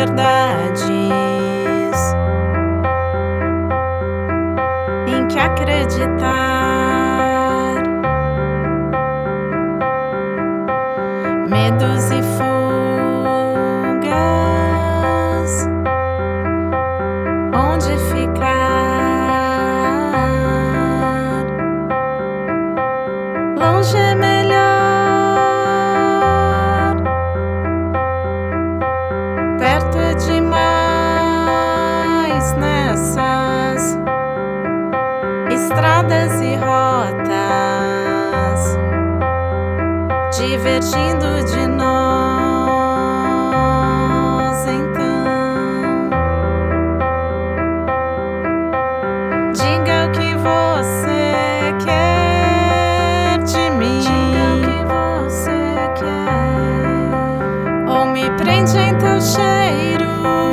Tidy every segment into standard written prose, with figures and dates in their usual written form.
verdades em que acreditar, medos e fugas, onde ficar, longe é melhor, perto é demais nessas estradas e rotas, divergindo de nós. Então, diga o que você quer de mim, diga o que você quer, ou me prende em teu cheiro,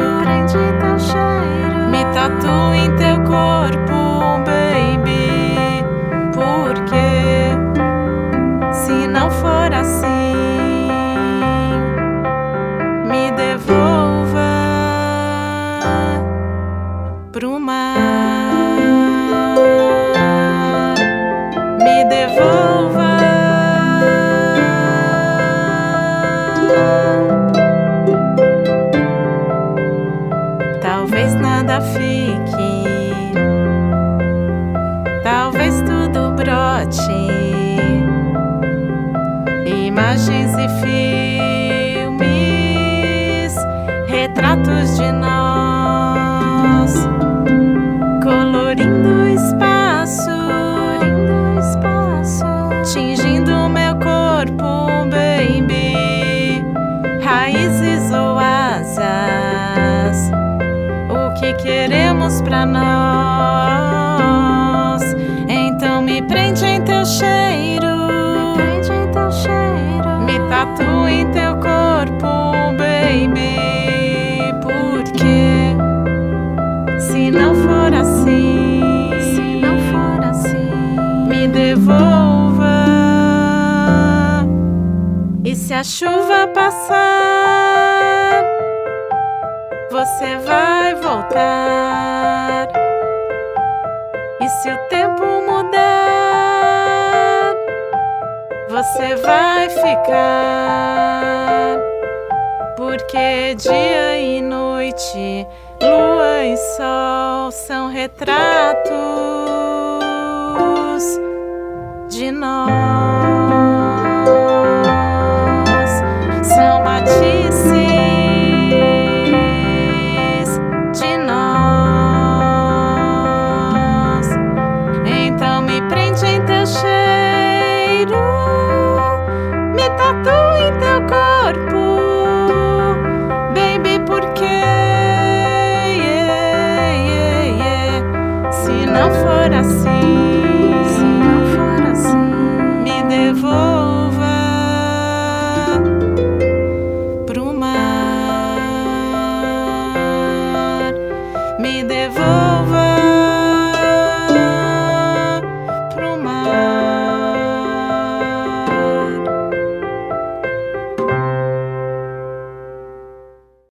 me tatue em teu corpo, baby, porque se não for assim, me devolva pro mar, me devolva. Talvez nada fique, talvez tudo brote, imagens e filmes, retratos de nós, colorindo o espaço, tingindo meu corpo, baby, raízes ou asas, o que queremos pra nós. Então me prende em teu cheiro, me tatue em teu corpo, baby, porque se não for assim, me devolva. E se a chuva passar, você vai voltar. E se o tempo mudar, você vai ficar. Porque dia e noite, lua e sol são retratos de nós.